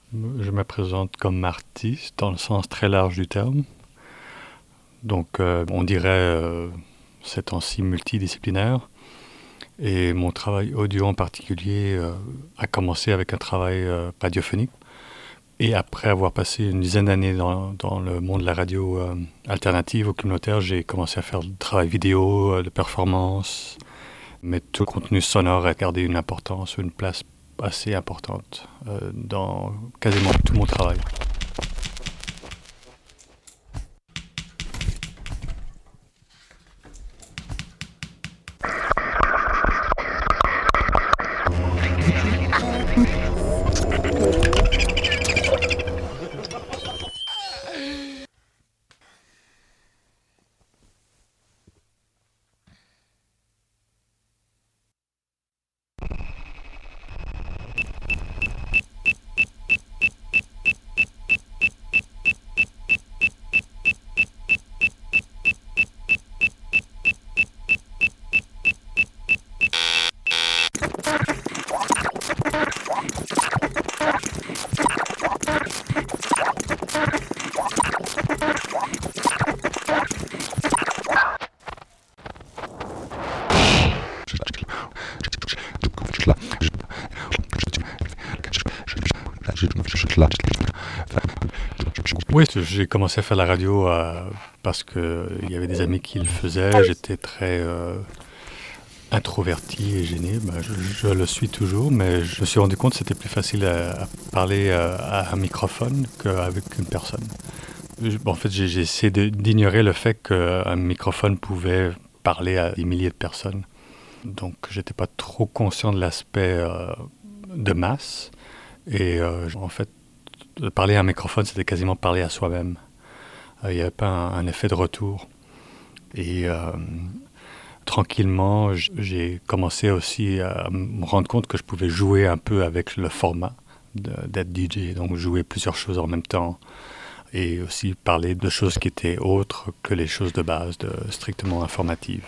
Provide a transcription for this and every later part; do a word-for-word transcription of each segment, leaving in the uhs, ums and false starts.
Je me présente comme artiste dans le sens très large du terme. Donc euh, on dirait euh, ces temps-ci multidisciplinaire. Et mon travail audio en particulier euh, a commencé avec un travail euh, radiophonique. Et après avoir passé une dizaine d'années dans, dans le monde de la radio euh, alternative ou communautaire, j'ai commencé à faire du travail vidéo, euh, de performance. Mais tout le contenu sonore a gardé une importance, une place assez importante euh, dans quasiment tout mon travail. Oui, j'ai commencé à faire la radio euh, parce qu'il y avait des amis qui le faisaient. J'étais très euh, introverti et gêné. Ben, je, je le suis toujours, mais je me suis rendu compte que c'était plus facile à, à parler à, à un microphone qu'avec une personne. Je, en fait, j'ai, j'ai essayé de, d'ignorer le fait qu'un microphone pouvait parler à des milliers de personnes. Donc, j'étais pas trop conscient de l'aspect euh, de masse. Et euh, en fait, parler à un microphone, c'était quasiment parler à soi-même. Il euh, n'y avait pas un, un effet de retour. Et euh, tranquillement, j'ai commencé aussi à me rendre compte que je pouvais jouer un peu avec le format de, d'être D J. Donc jouer plusieurs choses en même temps. Et aussi parler de choses qui étaient autres que les choses de base, de, strictement informatives.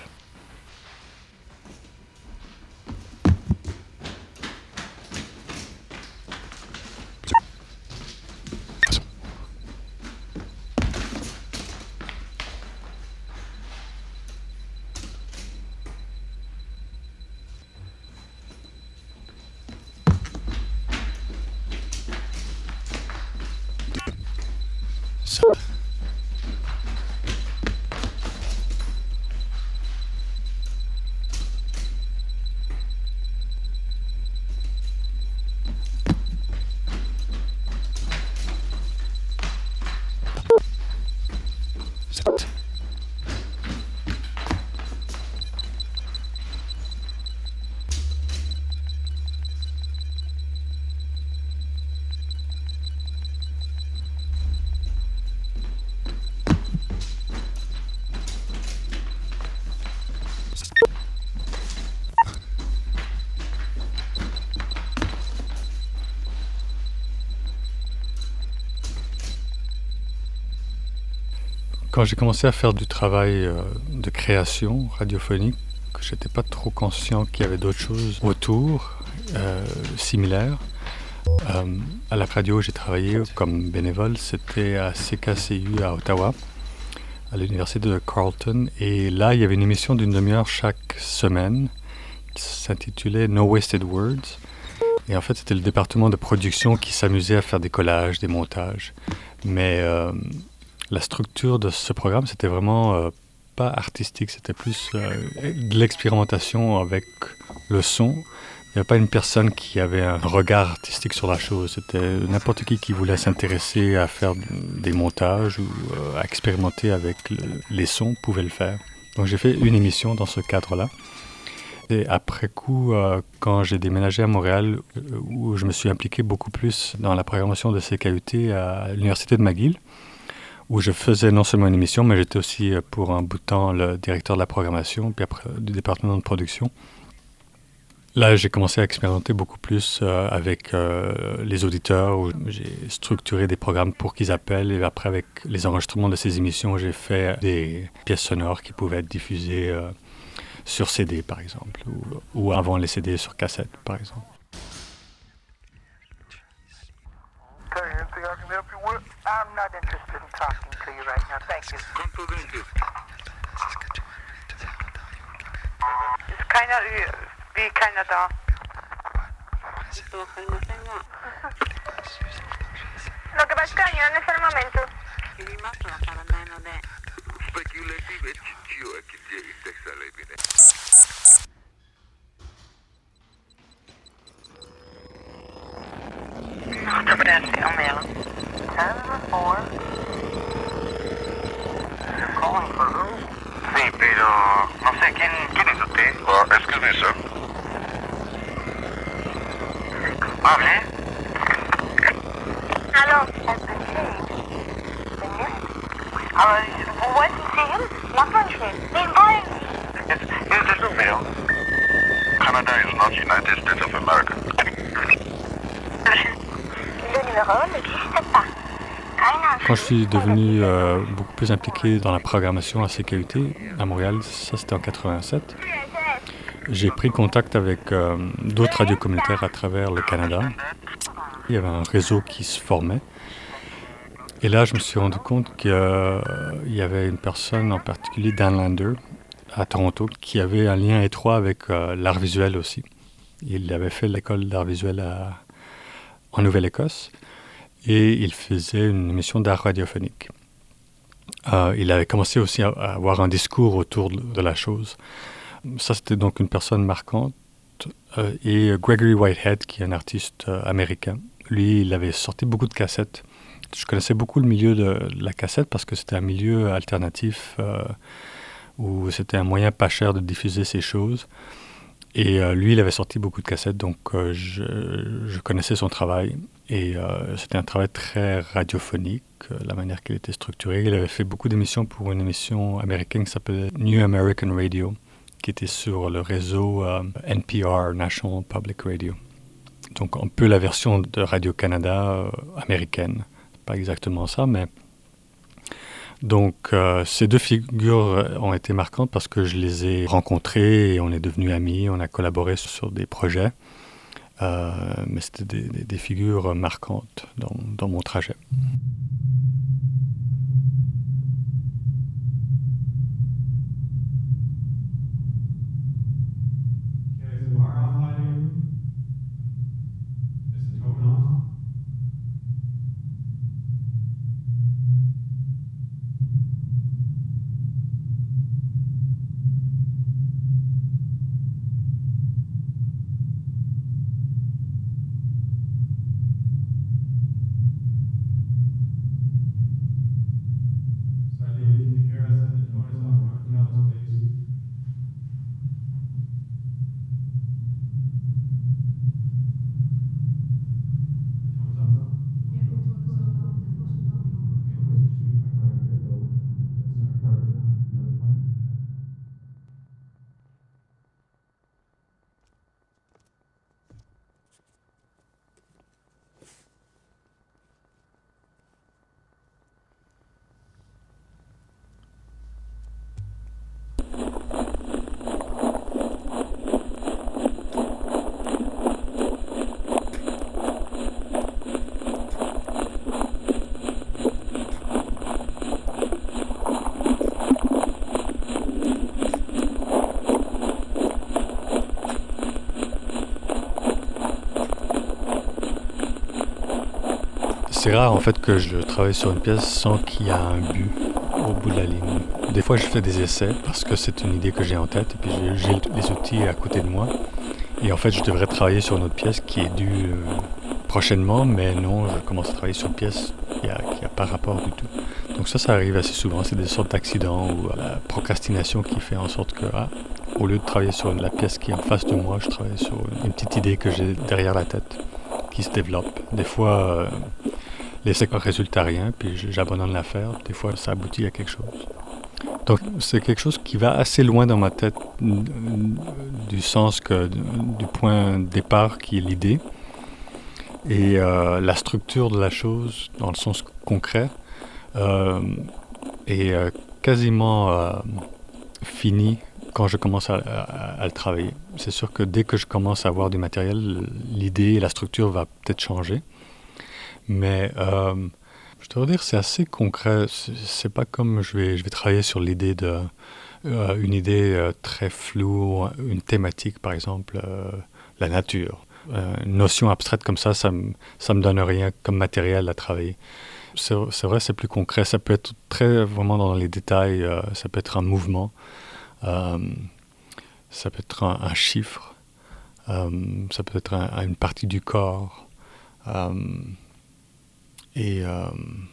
Quand j'ai commencé à faire du travail euh, de création radiophonique, je n'étais pas trop conscient qu'il y avait d'autres choses autour, euh, similaires. Euh, à la radio, j'ai travaillé comme bénévole, c'était à C K C U à Ottawa, à l'université de Carleton. Et là, il y avait une émission d'une demi-heure chaque semaine qui s'intitulait No Wasted Words. Et en fait, c'était le département de production qui s'amusait à faire des collages, des montages. Mais euh, la structure de ce programme, c'était vraiment euh, pas artistique, c'était plus euh, de l'expérimentation avec le son. Il n'y avait pas une personne qui avait un regard artistique sur la chose. C'était n'importe qui qui voulait s'intéresser à faire des montages ou euh, à expérimenter avec le, les sons pouvait le faire. Donc j'ai fait une émission dans ce cadre-là. Et après coup, euh, quand j'ai déménagé à Montréal, euh, où je me suis impliqué beaucoup plus dans la programmation de C K U T à l'université de McGill, où je faisais non seulement une émission, mais j'étais aussi euh, pour un bout de temps le directeur de la programmation, puis après du département de production. Là, j'ai commencé à expérimenter beaucoup plus euh, avec euh, les auditeurs, où j'ai structuré des programmes pour qu'ils appellent, et après avec les enregistrements de ces émissions, j'ai fait des pièces sonores qui pouvaient être diffusées euh, sur C D, par exemple, ou, ou avant les C D sur cassette, par exemple. help you with? I'm not interested in talking to you right now. Thank you. Continue. Keiner wie keiner da. Lo que pasa es que yo en ese momento. Speculative ciccio e che il sesso alle bene. No, prende, o mela. seven four. Calling for who? Sí, pero no sé, ¿quién, quién es usted? Uh, excuse me, sir. ¿Hable? Hello. Has been changed. Been missed. Uh, what? See him? What was him? The environment. Is, is this a mail? Canada is not United States of America. Le numéro n'existe pas. Quand je suis devenu euh, beaucoup plus impliqué dans la programmation à C K U T à Montréal, ça c'était en quatre-vingt-sept, j'ai pris contact avec euh, d'autres radios communautaires à travers le Canada. Il y avait un réseau qui se formait. Et là, je me suis rendu compte qu'il euh, y avait une personne en particulier, Dan Lander, à Toronto, qui avait un lien étroit avec euh, l'art visuel aussi. Il avait fait l'école d'art visuel à, en Nouvelle-Écosse. Et il faisait une émission d'art radiophonique. Euh, il avait commencé aussi à, à avoir un discours autour de, de la chose. Ça, c'était donc une personne marquante. Euh, et Gregory Whitehead, qui est un artiste euh, américain, lui, il avait sorti beaucoup de cassettes. Je connaissais beaucoup le milieu de, de la cassette parce que c'était un milieu alternatif euh, où c'était un moyen pas cher de diffuser ces choses. Et euh, lui, il avait sorti beaucoup de cassettes, donc euh, je, je connaissais son travail. Et euh, c'était un travail très radiophonique, euh, la manière qu'il était structuré. Il avait fait beaucoup d'émissions pour une émission américaine qui s'appelait New American Radio, qui était sur le réseau euh, N P R, National Public Radio. Donc un peu la version de Radio-Canada euh, américaine. Pas exactement ça, mais... Donc, euh, ces deux figures ont été marquantes parce que je les ai rencontrées et on est devenus amis, on a collaboré sur des projets. Euh, mais c'était des, des, des figures marquantes dans, dans mon trajet. C'est rare en fait que je travaille sur une pièce sans qu'il y ait un but au bout de la ligne. Des fois je fais des essais parce que c'est une idée que j'ai en tête et puis j'ai, j'ai les outils à côté de moi. Et en fait je devrais travailler sur une autre pièce qui est due euh, prochainement, mais non, je commence à travailler sur une pièce qui n'a qui a pas rapport du tout. Donc ça, ça arrive assez souvent, c'est des sortes d'accidents ou la procrastination qui fait en sorte que, ah, au lieu de travailler sur la pièce qui est en face de moi, je travaille sur une petite idée que j'ai derrière la tête qui se développe. Des fois... Euh, l'essai ne résulte à rien, puis j'abandonne l'affaire. Des fois, ça aboutit à quelque chose. Donc, c'est quelque chose qui va assez loin dans ma tête, du sens que, du point de départ qui est l'idée. Et euh, la structure de la chose, dans le sens concret, euh, est euh, quasiment euh, finie quand je commence à, à, à le travailler. C'est sûr que dès que je commence à avoir du matériel, l'idée et la structure va peut-être changer. Mais euh, je dois dire, c'est assez concret. C'est, c'est pas comme je vais, je vais travailler sur l'idée de euh, une idée euh, très floue, une thématique, par exemple, euh, la nature. Euh, une notion abstraite comme ça, ça me, ça me donne rien comme matériel à travailler. C'est, c'est vrai, c'est plus concret. Ça peut être très vraiment dans les détails. Euh, ça peut être un mouvement. Euh, ça peut être un, un chiffre. Euh, ça peut être un, une partie du corps. Euh, et euh,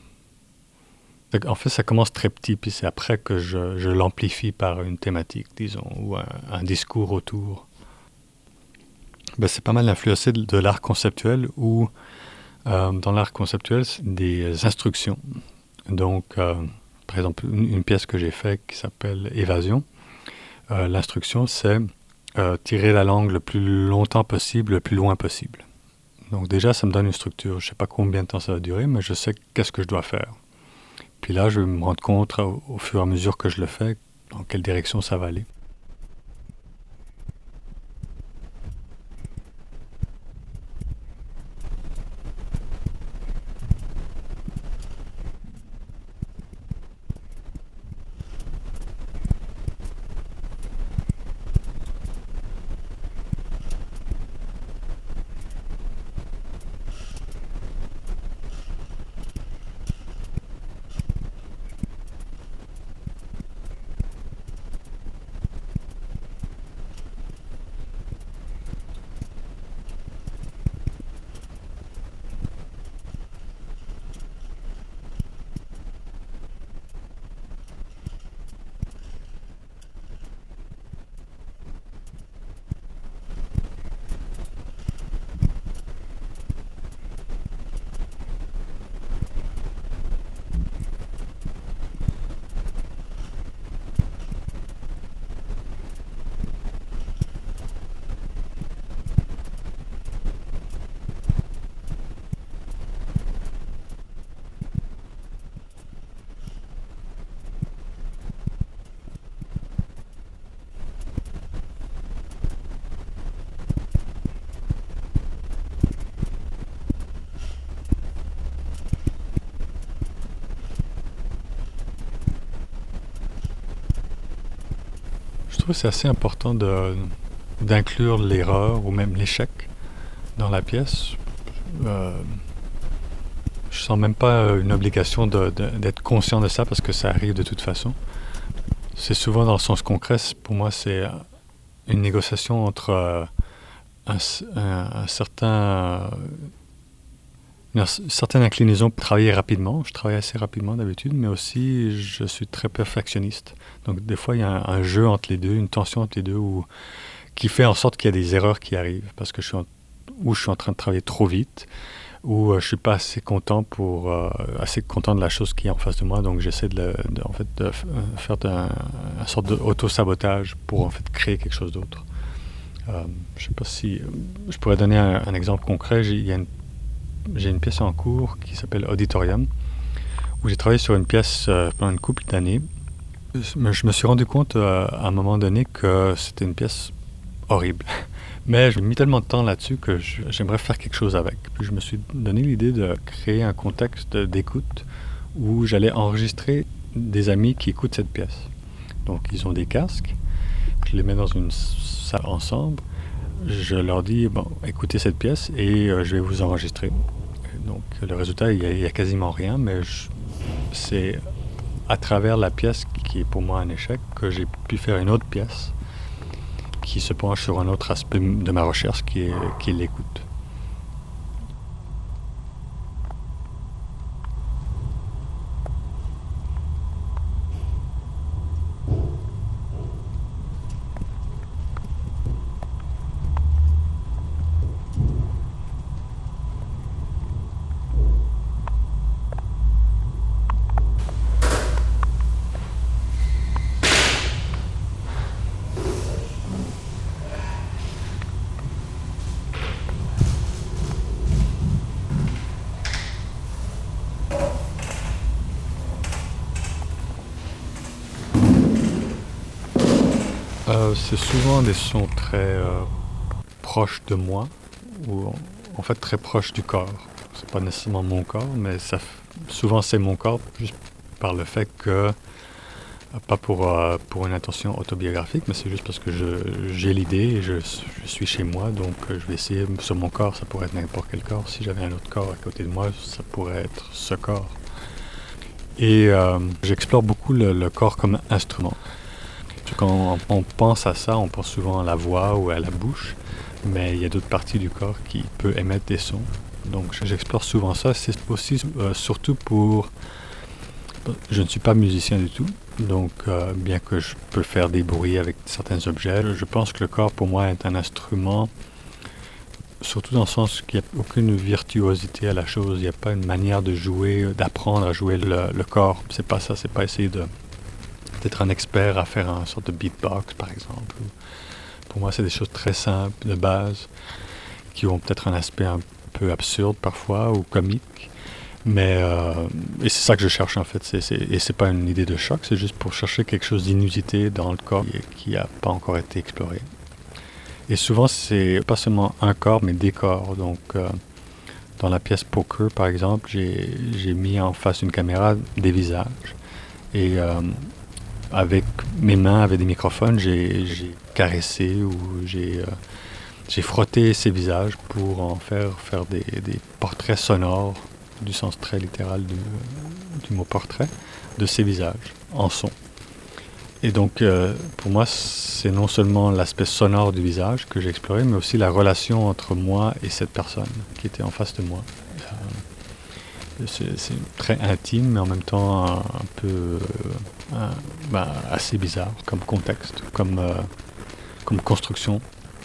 en fait, ça commence très petit, puis c'est après que je, je l'amplifie par une thématique, disons, ou un, un discours autour. Ben, c'est pas mal influencé de, de l'art conceptuel, où euh, dans l'art conceptuel, c'est des instructions. Donc, euh, par exemple, une, une pièce que j'ai faite qui s'appelle Évasion, euh, l'instruction, c'est euh, tirer la langue le plus longtemps possible, le plus loin possible. Donc déjà, ça me donne une structure. Je ne sais pas combien de temps ça va durer, mais je sais qu'est-ce que je dois faire. Puis là, je vais me rendre compte au, au fur et à mesure que je le fais, dans quelle direction ça va aller. Je trouve que c'est assez important de, d'inclure l'erreur ou même l'échec dans la pièce. Euh, je sens même pas une obligation de, de, d'être conscient de ça parce que ça arrive de toute façon. C'est souvent dans le sens concret. Pour moi, c'est une négociation entre euh, un, un, un certain, une certaine inclinaison pour travailler rapidement. Je travaille assez rapidement d'habitude, mais aussi je suis très perfectionniste. Donc des fois, il y a un, un jeu entre les deux, une tension entre les deux où, qui fait en sorte qu'il y a des erreurs qui arrivent parce que je suis en, ou je suis en train de travailler trop vite, ou euh, je suis pas assez content pour euh, assez content de la chose qui est en face de moi, donc j'essaie de, le, de en fait de f- faire un, un sorte d'auto-sabotage pour en fait créer quelque chose d'autre. Euh, je sais pas si je pourrais donner un, un exemple concret. J'ai, il y a une, j'ai une pièce en cours qui s'appelle Auditorium, où j'ai travaillé sur une pièce euh, pendant une couple d'années. Je me suis rendu compte euh, à un moment donné que c'était une pièce horrible. Mais j'ai mis tellement de temps là-dessus que je, j'aimerais faire quelque chose avec. Puis je me suis donné l'idée de créer un contexte d'écoute où j'allais enregistrer des amis qui écoutent cette pièce. Donc ils ont des casques, je les mets dans une salle ensemble, je leur dis, bon, écoutez cette pièce et euh, je vais vous enregistrer. Donc le résultat, il n'y a, a quasiment rien, mais je, c'est à travers la pièce qui est pour moi un échec que j'ai pu faire une autre pièce qui se penche sur un autre aspect de ma recherche qui est, qui est l'écoute. Euh, c'est souvent des sons très euh, proches de moi, ou en fait très proches du corps. c'est pas nécessairement mon corps, mais ça, souvent c'est mon corps juste par le fait que, pas pour, euh, pour une intention autobiographique, mais c'est juste parce que je, j'ai l'idée et je, je suis chez moi, donc euh, je vais essayer, sur mon corps, ça pourrait être n'importe quel corps. Si j'avais un autre corps à côté de moi, ça pourrait être ce corps. Et euh, j'explore beaucoup le, le corps comme instrument. Quand on pense à ça, on pense souvent à la voix ou à la bouche, mais il y a d'autres parties du corps qui peuvent émettre des sons. Donc j'explore souvent ça. C'est aussi euh, surtout pour... Je ne suis pas musicien du tout, donc euh, bien que je peux faire des bruits avec certains objets, je pense que le corps pour moi est un instrument, surtout dans le sens qu'il n'y a aucune virtuosité à la chose. Il n'y a pas une manière de jouer, d'apprendre à jouer le, le corps. C'est pas ça, c'est pas essayer de... d'être un expert à faire une sorte de beatbox, par exemple. Pour moi, c'est des choses très simples, de base, qui ont peut-être un aspect un peu absurde parfois, ou comique. Mais, euh, et c'est ça que je cherche, en fait. C'est, c'est, et c'est pas une idée de choc, c'est juste pour chercher quelque chose d'inusité dans le corps qui n'a pas encore été exploré. Et souvent, c'est pas seulement un corps, mais des corps. Donc, euh, dans la pièce Poker, par exemple, j'ai, j'ai mis en face une caméra des visages. Et... Euh, avec mes mains, avec des microphones, j'ai, j'ai caressé ou j'ai, euh, j'ai frotté ces visages pour en faire, faire des, des portraits sonores, du sens très littéral du, du mot portrait, de ces visages, en son. Et donc, euh, pour moi, c'est non seulement l'aspect sonore du visage que j'ai exploré, mais aussi la relation entre moi et cette personne qui était en face de moi. Euh, c'est, c'est très intime, mais en même temps un, un peu... Euh, un, ben, assez bizarre comme contexte, comme, euh, comme construction.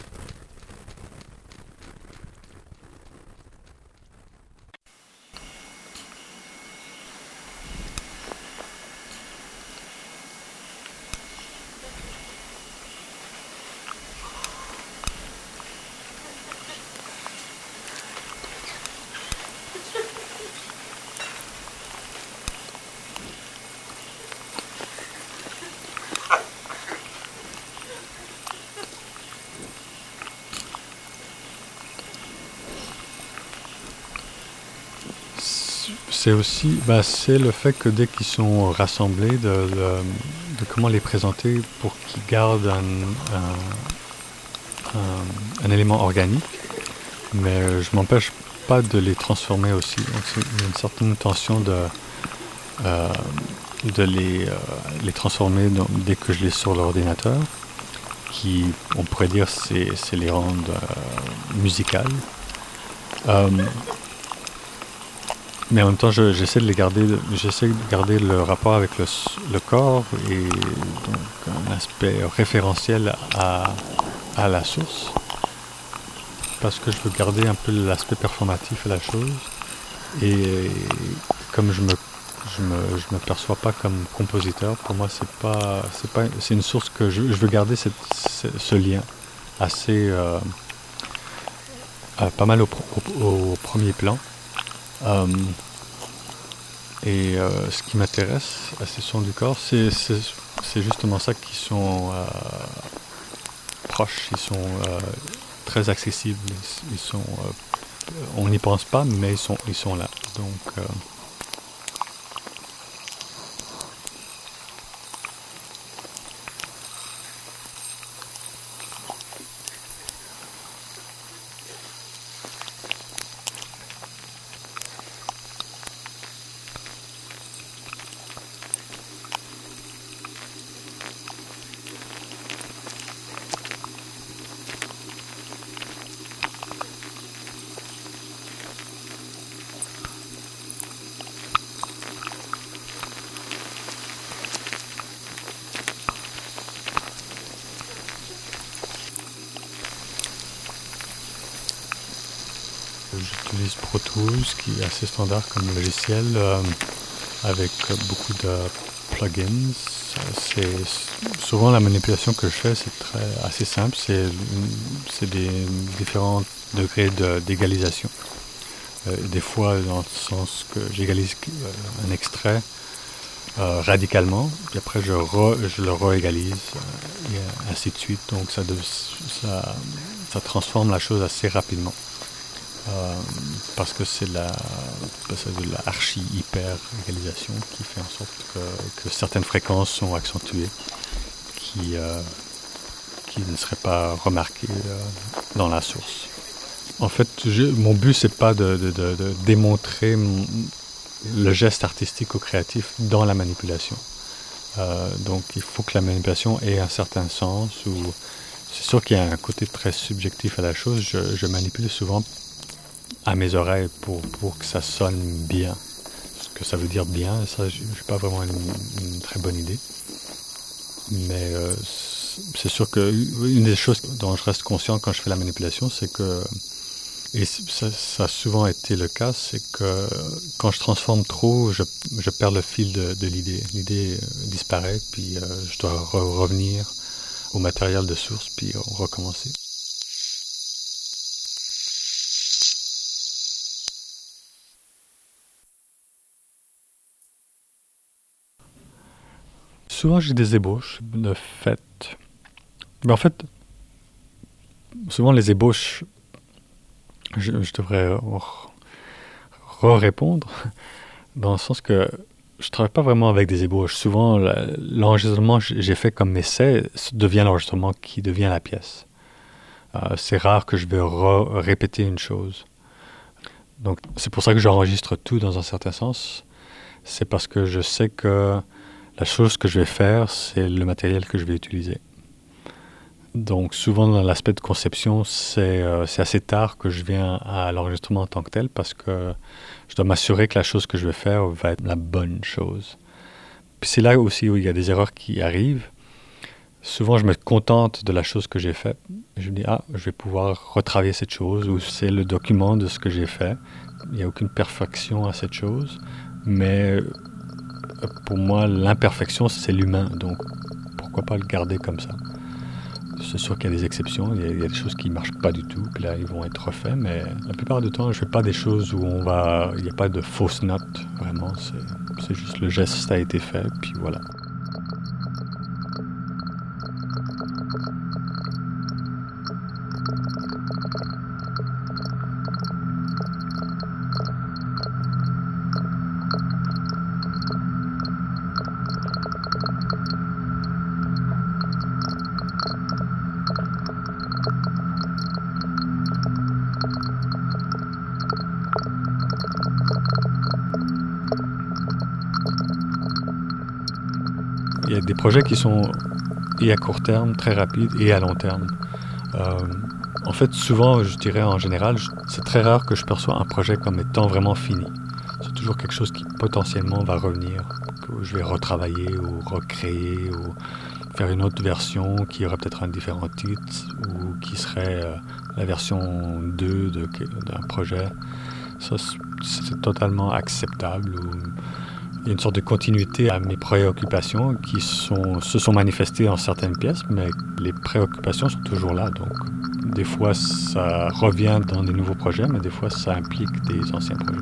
C'est aussi bah, c'est le fait que dès qu'ils sont rassemblés, de, de, de comment les présenter pour qu'ils gardent un, un, un, un élément organique, mais je m'empêche pas de les transformer aussi. Donc c'est une certaine tension de, euh, de les, euh, les transformer donc, dès que je les sur l'ordinateur, qui, on pourrait dire, c'est, c'est les rendre euh, musicales. Euh, Mais en même temps, je, j'essaie de les garder, j'essaie de garder le rapport avec le, le corps et donc un aspect référentiel à, à la source, parce que je veux garder un peu l'aspect performatif à la chose. Et comme je me, je me, je me perçois pas comme compositeur, pour moi c'est pas, c'est pas, c'est une source que je, je veux garder cette, ce, ce lien assez, euh, euh, pas mal au, au, au premier plan. Euh, et euh, ce qui m'intéresse à ces sons du corps, c'est, c'est, c'est justement ça qui sont euh, proches, ils sont euh, très accessibles, ils, ils sont, euh, on n'y pense pas, mais ils sont, ils sont là. Donc, euh, j'utilise Pro Tools, qui est assez standard comme logiciel, euh, avec beaucoup de plugins. C'est souvent la manipulation que je fais, c'est très, assez simple. C'est, c'est des différents degrés de, d'égalisation. Euh, des fois, dans le sens que j'égalise un extrait euh, radicalement, puis après je, re, je le réégalise, euh, et ainsi de suite. Donc ça, ça, ça transforme la chose assez rapidement. euh, parce que c'est la, c'est de la archi-hyper-égalisation qui fait en sorte que, que certaines fréquences sont accentuées, qui, euh, qui ne seraient pas remarquées euh, dans la source. En fait, je, mon but, c'est pas de, de, de, de démontrer mon, le geste artistique ou créatif dans la manipulation. Euh, donc, il faut que la manipulation ait un certain sens. Ou c'est sûr qu'il y a un côté très subjectif à la chose. Je, je manipule souvent à mes oreilles pour, pour que ça sonne bien. Ce que ça veut dire bien, ça, je n'ai pas vraiment une, une très bonne idée. Mais euh, c'est sûr qu'une des choses dont je reste conscient quand je fais la manipulation, c'est que, et ça, ça a souvent été le cas, c'est que quand je transforme trop, je, je perds le fil de, de l'idée. L'idée euh, disparaît, puis euh, je dois re- revenir au matériel de source, puis recommencer. Souvent, j'ai des ébauches de fait. Mais en fait, souvent les ébauches, je, je devrais re-répondre, dans le sens que je ne travaille pas vraiment avec des ébauches. Souvent, l'enregistrement que j'ai fait comme essai devient l'enregistrement qui devient la pièce. Euh, c'est rare que je vais répéter une chose. Donc, c'est pour ça que j'enregistre tout dans un certain sens. C'est parce que je sais que la chose que je vais faire, c'est le matériel que je vais utiliser. Donc, souvent, dans l'aspect de conception, c'est, euh, c'est assez tard que je viens à l'enregistrement en tant que tel parce que je dois m'assurer que la chose que je vais faire va être la bonne chose. Puis c'est là aussi où il y a des erreurs qui arrivent. Souvent, je me contente de la chose que j'ai faite. Je me dis, ah, je vais pouvoir retravailler cette chose, ou c'est le document de ce que j'ai fait. Il n'y a aucune perfection à cette chose. Mais pour moi, l'imperfection, c'est l'humain. Donc, pourquoi pas le garder comme ça? C'est sûr qu'il y a des exceptions, il y a, il y a des choses qui ne marchent pas du tout, puis là, ils vont être refaits. Mais la plupart du temps, je ne fais pas des choses où on va, il n'y a pas de fausses notes, vraiment. C'est, c'est juste le geste a été fait, puis voilà. Il y a des projets qui sont et à court terme, très rapides, et à long terme. Euh, en fait, souvent, je dirais en général, c'est très rare que je perçois un projet comme étant vraiment fini. C'est toujours quelque chose qui potentiellement va revenir, que je vais retravailler ou recréer ou faire une autre version qui aurait peut-être un différent titre ou qui serait euh, la version deux de, d'un projet. Ça, c'est totalement acceptable. Ou, il y a une sorte de continuité à mes préoccupations qui sont, se sont manifestées en certaines pièces, mais les préoccupations sont toujours là. Donc, des fois, ça revient dans des nouveaux projets, mais des fois, ça implique des anciens projets.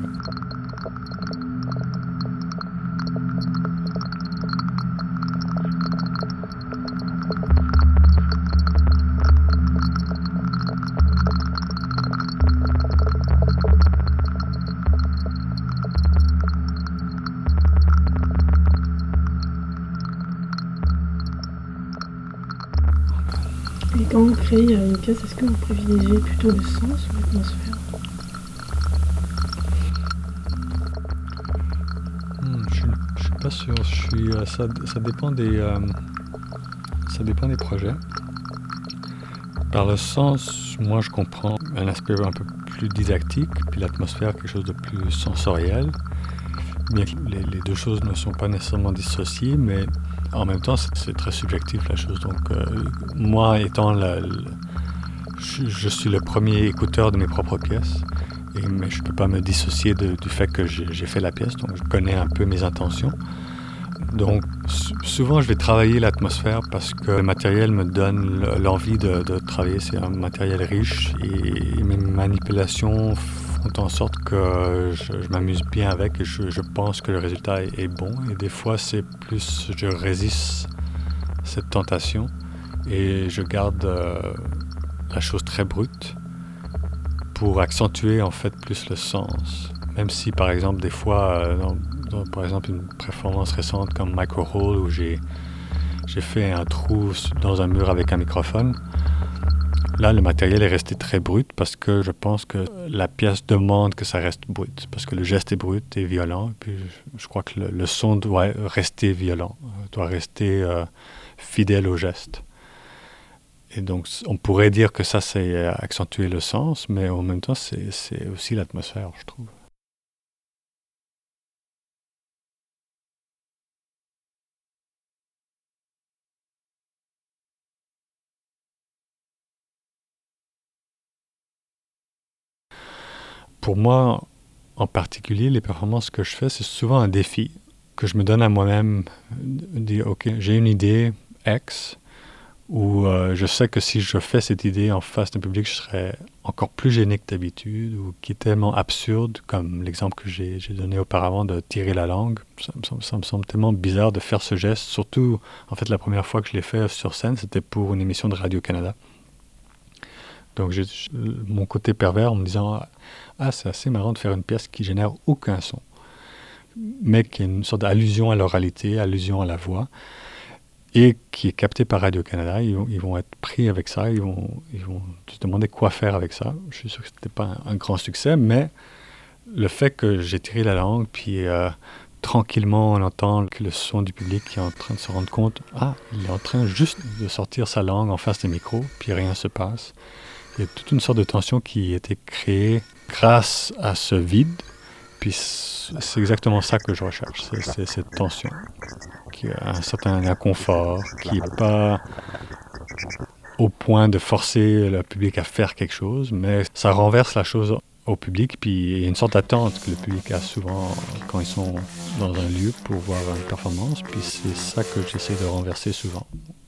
Et quand vous créez une pièce, est-ce que vous privilégiez plutôt le sens ou l'atmosphère? hmm, Je ne suis pas sûr. Je suis, euh, ça, ça, dépend des, euh, ça dépend des projets. Par le sens, moi je comprends un aspect un peu plus didactique, puis l'atmosphère quelque chose de plus sensoriel. Bien que les, les deux choses ne sont pas nécessairement dissociées, mais en même temps, c'est, c'est très subjectif la chose. Donc, euh, moi, étant la, la, je, je suis le premier écouteur de mes propres pièces, et, mais je ne peux pas me dissocier de, du fait que j'ai, j'ai fait la pièce, donc je connais un peu mes intentions. Donc, s- souvent, je vais travailler l'atmosphère parce que le matériel me donne l'envie de, de travailler. C'est un matériel riche et mes manipulations font en sorte que je, je m'amuse bien avec et je, je pense que le résultat est, est bon. Et des fois, c'est plus, je résiste cette tentation et je garde euh, la chose très brute pour accentuer en fait plus le sens. Même si par exemple des fois, euh, dans, dans, par exemple une performance récente comme Micro Hole où j'ai, j'ai fait un trou dans un mur avec un microphone, là le matériel est resté très brut parce que je pense que la pièce demande que ça reste brut, parce que le geste est brut et violent, et puis je, je crois que le, le son doit rester violent, doit rester euh, fidèle au geste. Et donc, on pourrait dire que ça, c'est accentuer le sens, mais en même temps, c'est, c'est aussi l'atmosphère, je trouve. Pour moi, en particulier, les performances que je fais, c'est souvent un défi que je me donne à moi-même. Dire, OK, j'ai une idée X, où euh, je sais que si je fais cette idée en face d'un public, je serais encore plus gêné que d'habitude, ou qui est tellement absurde, comme l'exemple que j'ai, j'ai donné auparavant de tirer la langue. Ça me, semble, ça me semble tellement bizarre de faire ce geste, surtout, en fait, la première fois que je l'ai fait sur scène, c'était pour une émission de Radio-Canada. Donc j'ai mon côté pervers en me disant « Ah, c'est assez marrant de faire une pièce qui génère aucun son, mais qui est une sorte d'allusion à l'oralité, allusion à la voix. » et qui est capté par Radio-Canada. Ils vont, ils vont être pris avec ça, ils vont, ils vont se demander quoi faire avec ça. Je suis sûr que ce n'était pas un, un grand succès, mais le fait que j'ai tiré la langue, puis euh, tranquillement on entend que le son du public qui est en train de se rendre compte « Ah, il est en train juste de sortir sa langue en face des micros, puis rien ne se passe. » Il y a toute une sorte de tension qui a été créée grâce à ce vide. Puis c'est exactement ça que je recherche, c'est, c'est cette tension, qui a un certain inconfort, qui n'est pas au point de forcer le public à faire quelque chose, mais ça renverse la chose au public, puis il y a une sorte d'attente que le public a souvent quand ils sont dans un lieu pour voir une performance, puis c'est ça que j'essaie de renverser souvent.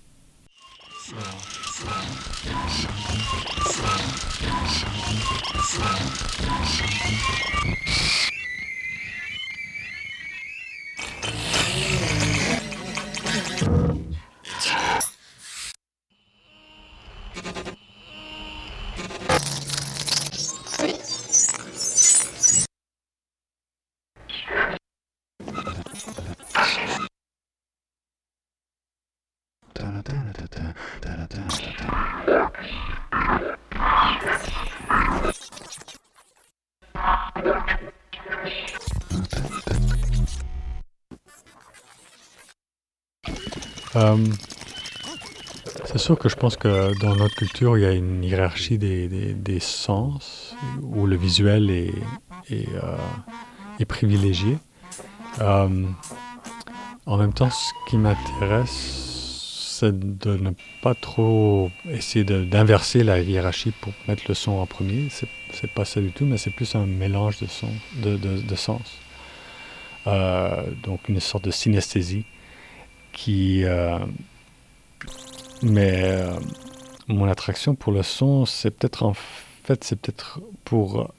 Euh, c'est sûr que je pense que dans notre culture, il y a une hiérarchie des, des, des sens, où le visuel est, est, euh, est privilégié. Euh, en même temps, ce qui m'intéresse, c'est de ne pas trop essayer de, d'inverser la hiérarchie pour mettre le son en premier. C'est, c'est pas ça du tout, mais c'est plus un mélange de sons, de, de, de sens. Euh, donc une sorte de synesthésie qui... Euh, mais euh, mon attraction pour le son, c'est peut-être en fait, c'est peut-être pour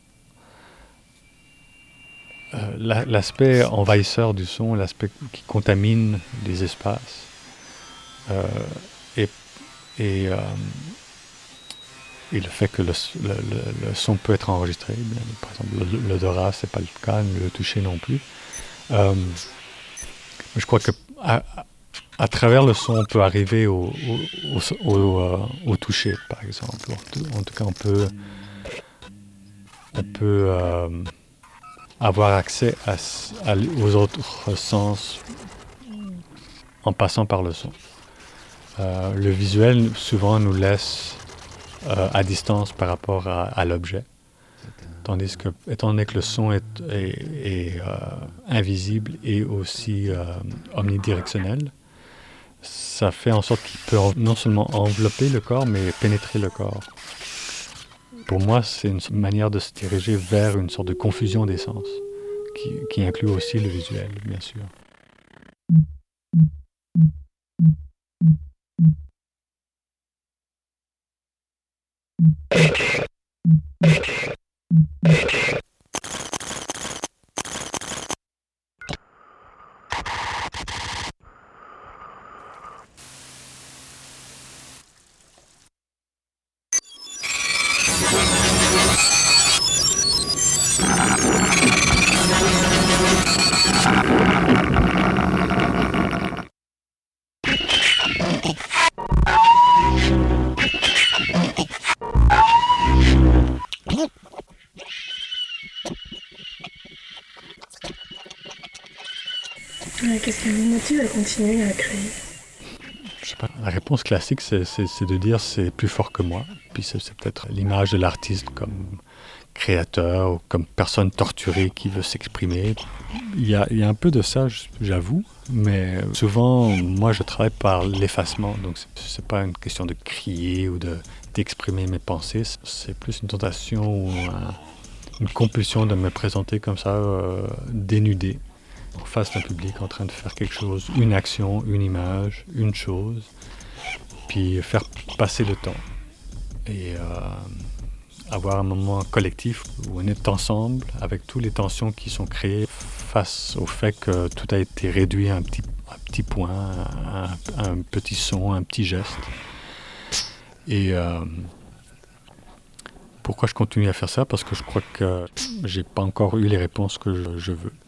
euh, la, l'aspect envahisseur du son, l'aspect qui contamine les espaces. Euh, et, et, euh, et le fait que le, le, le, le son peut être enregistré. Bien, par exemple, l'odorat, c'est pas le cas, le toucher non plus. Euh, je crois que à, à travers le son, on peut arriver au, au, au, au, euh, au toucher, par exemple. En tout cas, on peut, on peut euh, avoir accès à, à, aux autres sens en passant par le son. Euh, le visuel, souvent, nous laisse euh, à distance par rapport à, à l'objet. Tandis que, étant donné que le son est, est, est euh, invisible et aussi euh, omnidirectionnel, ça fait en sorte qu'il peut non seulement envelopper le corps, mais pénétrer le corps. Pour moi, c'est une manière de se diriger vers une sorte de confusion des sens, qui, qui inclut aussi le visuel, bien sûr. Ouais, qu'est-ce qui vous motive à continuer à créer? Je sais pas. La réponse classique, c'est, c'est, c'est de dire c'est plus fort que moi. Puis c'est, c'est peut-être l'image de l'artiste comme créateur ou comme personne torturée qui veut s'exprimer. Il y a, il y a un peu de ça, j'avoue, mais souvent, moi, je travaille par l'effacement. Donc, c'est, c'est pas une question de crier ou de, d'exprimer mes pensées. C'est plus une tentation ou un, une compulsion de me présenter comme ça, euh, dénudé, en face d'un public, en train de faire quelque chose, une action, une image, une chose, puis faire passer le temps. Et euh, avoir un moment collectif où on est ensemble avec toutes les tensions qui sont créées face au fait que tout a été réduit à un petit, un petit point, un, un petit son, un petit geste. Et euh, pourquoi je continue à faire ça? Parce que je crois que j'ai pas encore eu les réponses que je, je veux.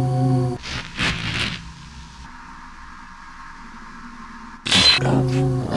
Go.